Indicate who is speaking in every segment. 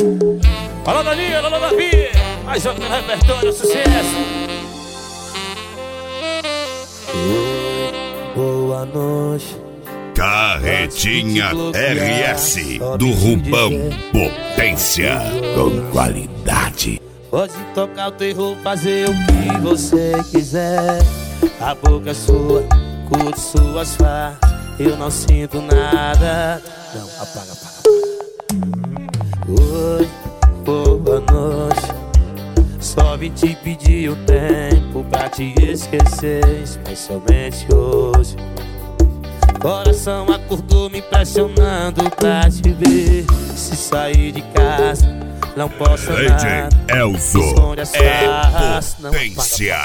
Speaker 1: Alô Danilo, alô Davi, mais um no repertório, sucesso.
Speaker 2: Boa noite.
Speaker 3: Carretinha RS do Rubão, potência com qualidade.
Speaker 2: Pode tocar o terror, fazer o que você quiser. A boca é sua, curte suas farras. Eu não sinto nada. Não, apaga. Oi, boa noite. Só vim te pedir um tempo pra te esquecer, especialmente hoje. Coração acordou me pressionando pra te ver. Se sair de casa, não posso nada.
Speaker 3: Elzo
Speaker 2: esconde as farras, não
Speaker 3: potência.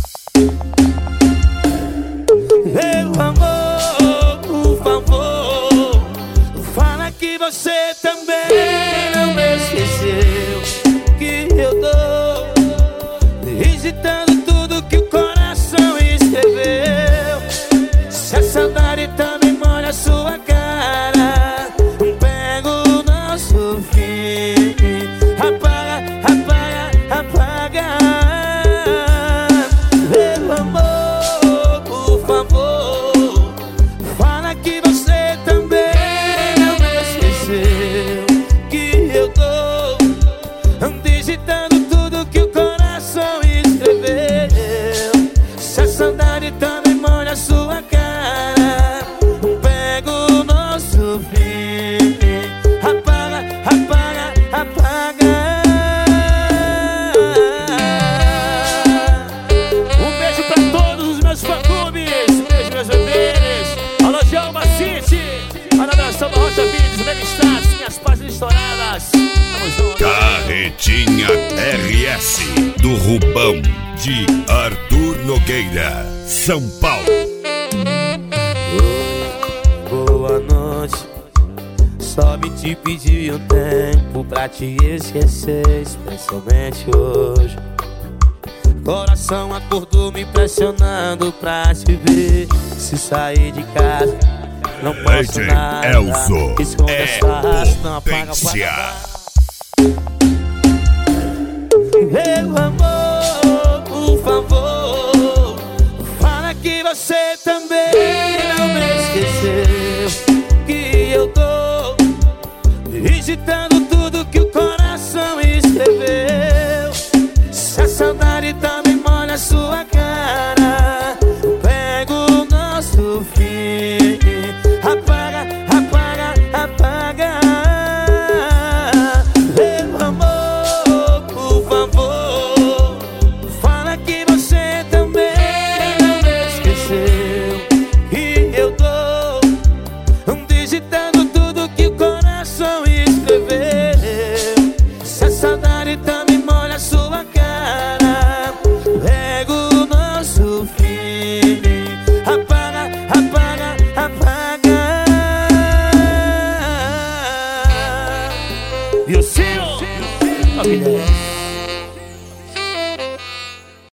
Speaker 2: Meu amor, por favor, fala que você também não me esqueceu. Que eu tô digitando tudo que o coração escreveu. Se a saudade também molha a sua cara, pega o nosso fim. Apaga. Meu amor, por favor, fala que você também não me esqueceu. Que eu tô digitando tudo que o coração escreveu. Se a saudade também molha a sua cara, pega o nosso fim. Apaga.
Speaker 1: Um beijo pra todos os meus fã-clubes, beijo meus bebês. Alô Djalma City, alô Nação da Rocha Vídeos, Levistados, minhas páginas estouradas. Tamo junto.
Speaker 3: Carretinha RS do Rubão, de Arthur Nogueira, São Paulo.
Speaker 2: Oi, boa noite. Só me te pedir um tempo pra te esquecer, especialmente hoje. Coração acordou me pressionando pra te ver. Se sair de casa, não posso nada.
Speaker 3: Elzo
Speaker 2: Esconde as farras, não apaga.
Speaker 3: potência.
Speaker 2: Meu amor, por favor, fala que você também não me esqueceu. Que eu tô digitando tudo que o coração escreveu. Se a saudade também molha a sua cara, pega o nosso fim. Apaga. Meu amor, por favor, fala que você também não me esqueceu. Que eu tô digitando tudo que o coração escreveu. Se a saudade